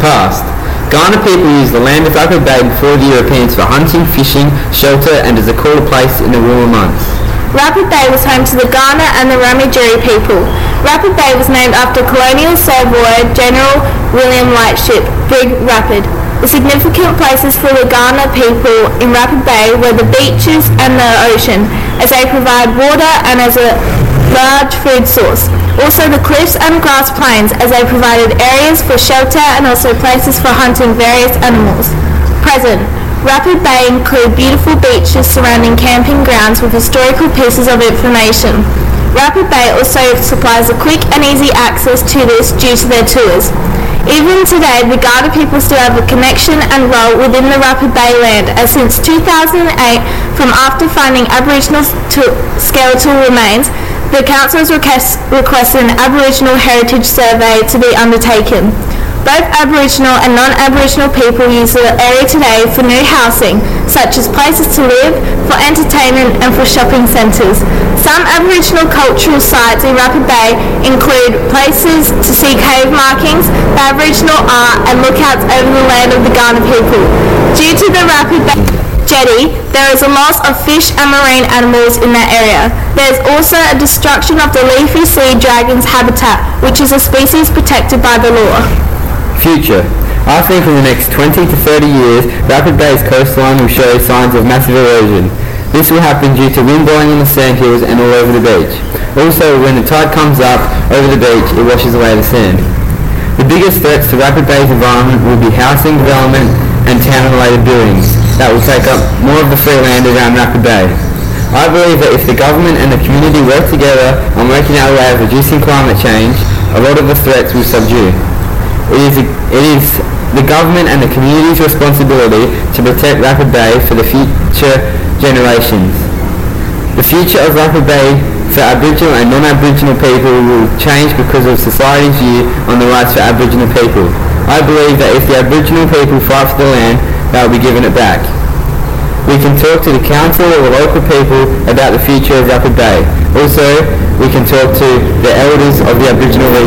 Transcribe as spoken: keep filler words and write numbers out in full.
Past. Kaurna people used the land of Rapid Bay before the Europeans for hunting, fishing, shelter and as a cooler place in the warmer months. Rapid Bay was home to the Kaurna and the Ramajuri people. Rapid Bay was named after colonial Savoy General William Lightship, Brig Rapid. The significant places for the Kaurna people in Rapid Bay were the beaches and the ocean, as they provide water and as a large food source. Also the cliffs and grass plains, as they provided areas for shelter and also places for hunting various animals. Present. Rapid Bay include beautiful beaches surrounding camping grounds with historical pieces of information. Rapid Bay also supplies a quick and easy access to this due to their tours. Even today, the Kaurna people still have a connection and role within the Rapid Bay land, as since two thousand eight, from after finding Aboriginal to- skeletal remains, the council has request- requested an Aboriginal heritage survey to be undertaken. Both Aboriginal and non-Aboriginal people use the area today for new housing, such as places to live, for entertainment and for shopping centres. Some Aboriginal cultural sites in Rapid Bay include places to see cave markings, the Aboriginal art and lookouts over the land of the Kaurna people. Due to the Rapid Bay jetty, there is a loss of fish and marine animals in that area. There is also a destruction of the leafy sea dragon's habitat, which is a species protected by the law. Future. I think in the next twenty to thirty years, Rapid Bay's coastline will show signs of massive erosion. This will happen due to wind blowing on the sandhills and all over the beach. Also, when the tide comes up over the beach, it washes away the sand. The biggest threats to Rapid Bay's environment will be housing development and town-related buildings that will take up more of the free land around Rapid Bay. I believe that if the government and the community work together on working out a way of reducing climate change, a lot of the threats will subdue. It is, a, it is the government and the community's responsibility to protect Rapid Bay for the future generations. The future of Rapid Bay for Aboriginal and non-Aboriginal people will change because of society's view on the rights for Aboriginal people. I believe that if the Aboriginal people fight for the land, they will be given it back. We can talk to the council or the local people about the future of Rapid Bay. Also, we can talk to the elders of the Aboriginal region.